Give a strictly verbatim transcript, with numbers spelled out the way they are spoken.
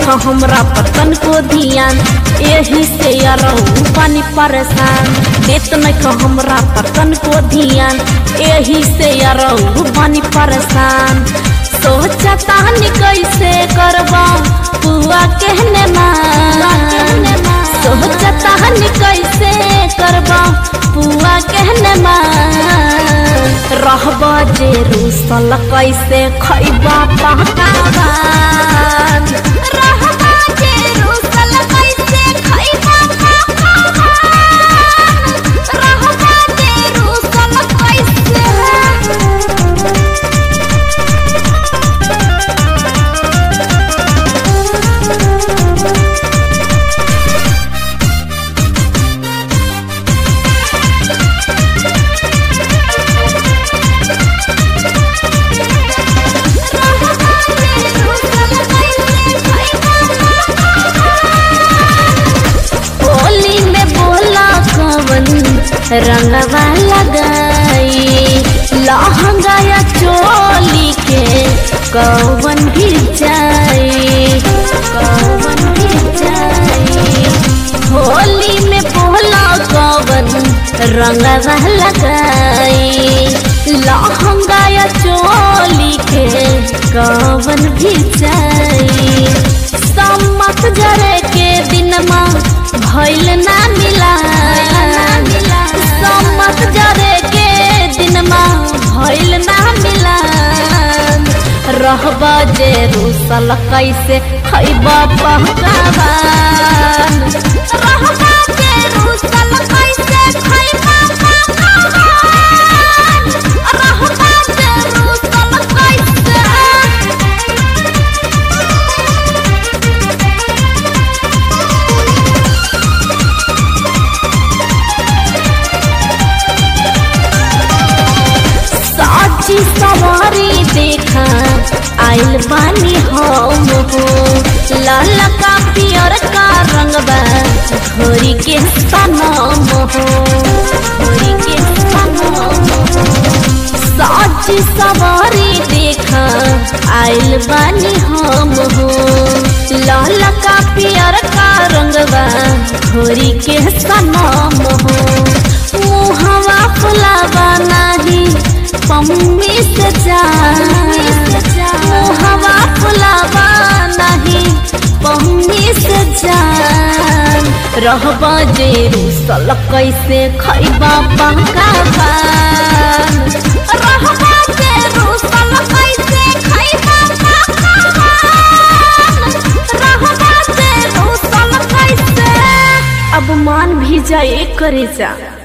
नइखा हमरा पतन को ध्यान, यही से यारऊ पानी परेशान। देत नइखा हमरा पतन को ध्यान, यही से यारऊ पानी परेशान। सोचता हनी कैसे करबा पुआ कहने मान, सोचता हनी कैसे करबा पुआ कहने मान। रहबा जे रूसल कैसे खैबा पकावान, रहबा जे रूसल कैसे खैबा पकावान, रहबा जे रूसल कैसे। रंगवा लगाई लहंगा या चोली के कौवन भी जाई, कौवन भी जाई। होली में बोला कौवन रंगवा लगाई लहंगा या चोली के कौवन भी जाई। सम्मत जरे के दिन माँ भइल ना मिला, सम्मत जरे के दिन माँ भइल ना मिला। रहबा जे रूसल कैसे खैबा पकावान, रहबा जे रूसल कैसे खैबा पकावान, रहबा जे रूसल कैसे। सवारी देखा आइल बानी हम हो, लाल का पियर का रंगबा घोरी के सनम हो, घोरी के सनम हो। साची सवारी देखा आइल बानी हम हो, लाल का पियर का रंगबा घोरी के सनम हो। मुहवा फुलावा नाही पम्मी से जान, हवा फुलावा नहीं पम्मी से जान। रहबा जे रूसल कैसे खैबा पकावान, रहबा जे रूसल कैसे खैबा पकावान, रहबा जे रूसल कैसे। अब मान भी जाए करे जा।